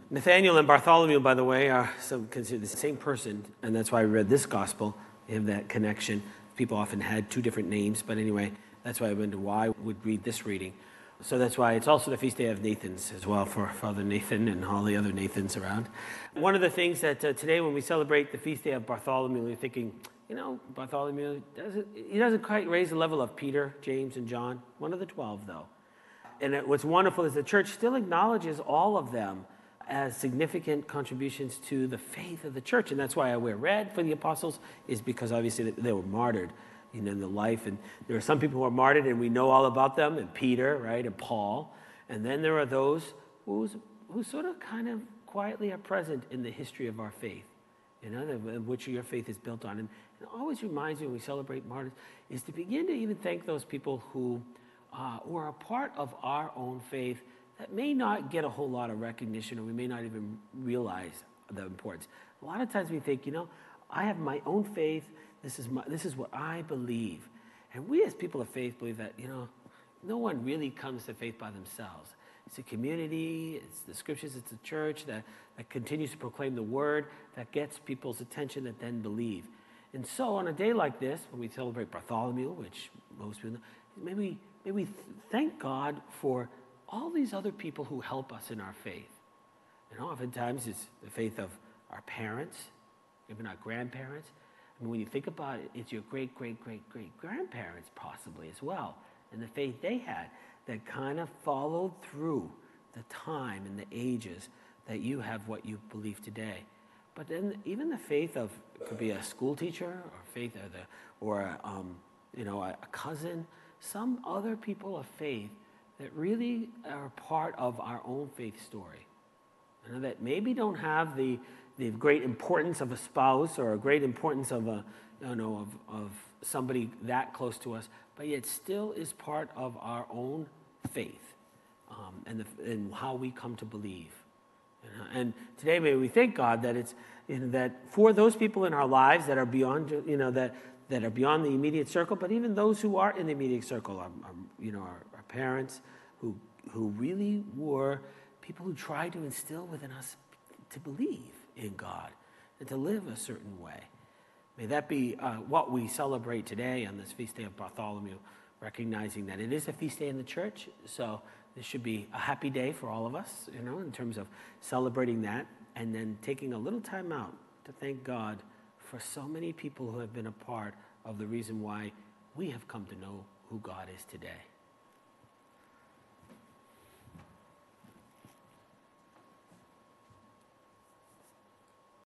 Nathaniel and Bartholomew, by the way, are some considered the same person, and that's why I read this gospel. They have that connection. People often had two different names, but anyway, that's why I wondered why I would read this reading. So that's why it's also the feast day of Nathans as well, for Father Nathan and all the other Nathans around. One of the things that today when we celebrate the feast day of Bartholomew, we're thinking, Bartholomew, he doesn't quite raise the level of Peter, James, and John, one of the 12, though. And what's wonderful is the church still acknowledges all of them as significant contributions to the faith of the church. And that's why I wear red for the apostles, is because obviously they were martyred in the life. And there are some people who are martyred and we know all about them, and Peter, right, and Paul. And then there are those who sort of kind of quietly are present in the history of our faith, which your faith is built on. And it always reminds me when we celebrate martyrs is to begin to even thank those people who are a part of our own faith that may not get a whole lot of recognition, or we may not even realize the importance. A lot of times we think, I have my own faith. This is what I believe. And we as people of faith believe that, no one really comes to faith by themselves. It's a community, it's the scriptures, it's a church that continues to proclaim the word, that gets people's attention, that then believe. And so on a day like this, when we celebrate Bartholomew, which most people know, maybe we thank God for all these other people who help us in our faith. Oftentimes it's the faith of our parents, even our grandparents. When you think about it, it's your great-great-great-great-grandparents possibly as well, and the faith they had that kind of followed through the time and the ages that you have what you believe today. But then even the faith of, it could be a school teacher, or faith or a cousin, some other people of faith that really are part of our own faith story. That maybe don't have the great importance of a spouse or a great importance of of somebody that close to us, but yet still is part of our own faith and how we come to believe. And today, may we thank God that it's that for those people in our lives that are beyond that are beyond the immediate circle, but even those who are in the immediate circle, our parents who really were people who tried to instill within us to believe in God and to live a certain way. May that be what we celebrate today on this feast day of Bartholomew, recognizing that it is a feast day in the church, so this should be a happy day for all of us, in terms of celebrating that, and then taking a little time out to thank God for so many people who have been a part of the reason why we have come to know who God is today.